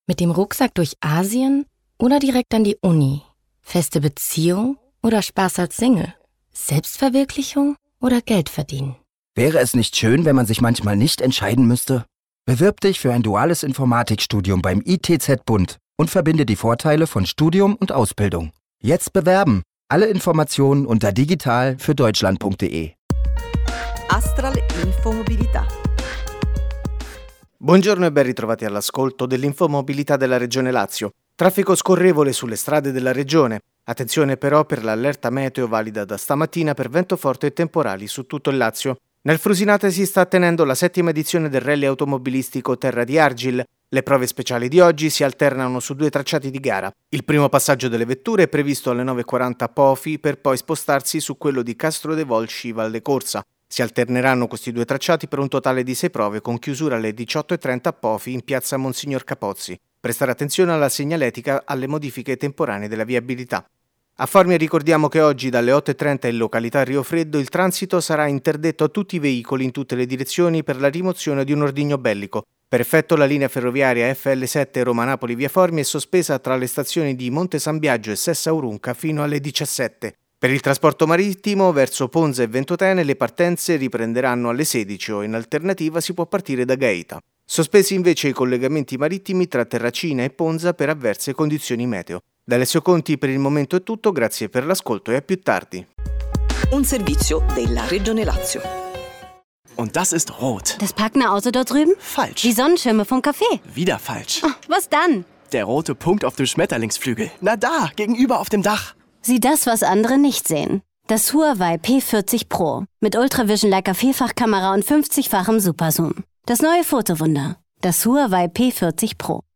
Mit dem Rucksack durch Asien oder direkt an die Uni? Feste Beziehung oder Spaß als Single? Selbstverwirklichung oder Geld verdienen? Wäre es nicht schön, wenn man sich manchmal nicht entscheiden müsste? Bewirb dich für ein duales Informatikstudium beim ITZ Bund und verbinde die Vorteile von Studium und Ausbildung. Jetzt bewerben! Alle Informationen unter digital-für-deutschland.de. Astral Infomobilità. Buongiorno e ben ritrovati all'ascolto dell'infomobilità della Regione Lazio. Traffico scorrevole sulle strade della regione. Attenzione però per l'allerta meteo valida da stamattina per vento forte e temporali su tutto il Lazio. Nel Frusinate si sta tenendo la 7ª edizione del rally automobilistico Terra di Argil. Le prove speciali di oggi si alternano su 2 tracciati di gara. Il primo passaggio delle vetture è previsto alle 9:40 a Pofi per poi spostarsi su quello di Castro de Volsci Valle Corsa. Si alterneranno questi 2 tracciati per un totale di 6 prove con chiusura alle 18:30 a Pofi in piazza Monsignor Capozzi. Prestare attenzione alla segnaletica alle modifiche temporanee della viabilità. A Formia ricordiamo che oggi dalle 8:30 in località Rio Freddo il transito sarà interdetto a tutti i veicoli in tutte le direzioni per la rimozione di un ordigno bellico. Per effetto la linea ferroviaria FL7 Roma-Napoli via Formia è sospesa tra le stazioni di Monte San Biagio e Sessa Aurunca fino alle 17. Per il trasporto marittimo verso Ponza e Ventotene le partenze riprenderanno alle 16 o in alternativa si può partire da Gaeta. Sospesi invece i collegamenti marittimi tra Terracina e Ponza per avverse condizioni meteo. Da Alessio Conti per il momento è tutto, grazie per l'ascolto e a più tardi. Un servizio della Regione Lazio. Und das ist rot. Das parkende Auto dort drüben? Falsch. Die Sonnenschirme vom Café? Wieder falsch. Oh, was dann? Der rote Punkt auf dem Schmetterlingsflügel. Na da, gegenüber auf dem Dach. Sieh das, was andere nicht sehen. Das Huawei P40 Pro. Mit Ultravision Leica Vielfachkamera und 50-fachem Superzoom. Das neue Fotowunder. Das Huawei P40 Pro.